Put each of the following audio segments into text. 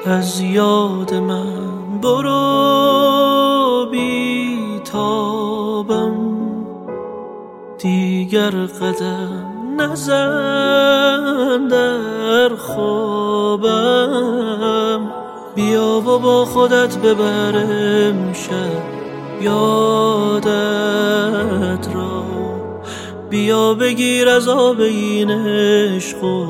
از یاد من برو بی تابم، دیگر قدم نزن در خوابم. بیا و با خودت ببرم شب یادت را، بیا بگیر از آب این عشق و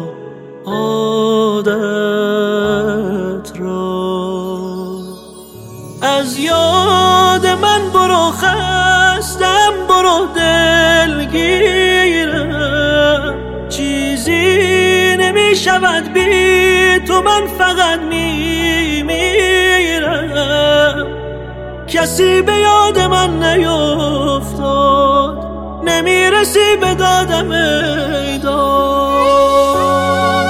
عادت را. از یاد من برو خستم، برو دلگیرم، چیزی نمی شود بی تو، من فقط میمیرم. کسی به یاد من نیفتاد، نمیرسی به دادم ای داد.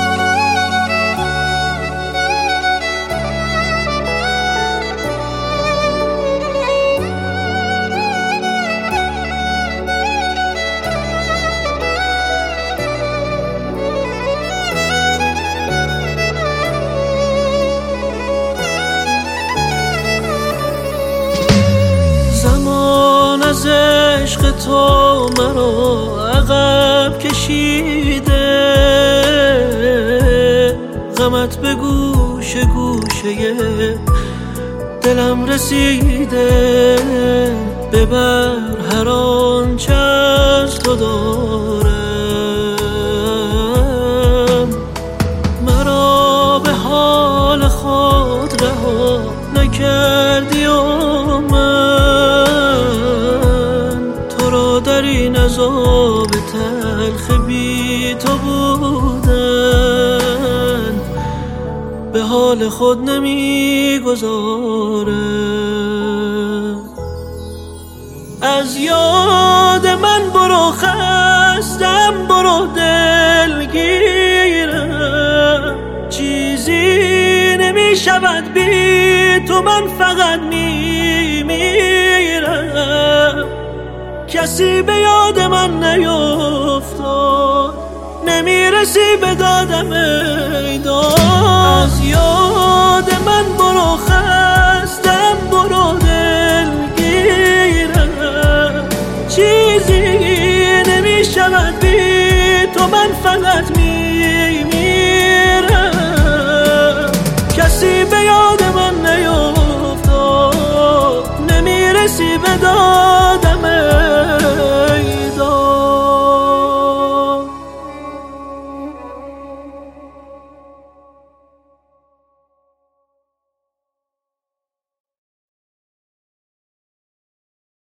زمان از عشق تو مرا عقب کشیده، غمت به گوش گوشه دلم رسیده. ببر هر آنچه از تو دارم، مرا به حال خود رها نکردی و من تو را در این عذاب تلخ بی تو بودن به حال خود نمیگذارم. از یاد من برو خستم، برو دلگیرم، چیزی نمی شود بی تو، من فقط میمیرم. کسی به یاد من نیفتاد، نمیرسی به دادم ای داد. از یاد من برو خستم، برو دلگیرم، چیزی نمی شود بی تو، من فقط میمیرم. کسی به یاد من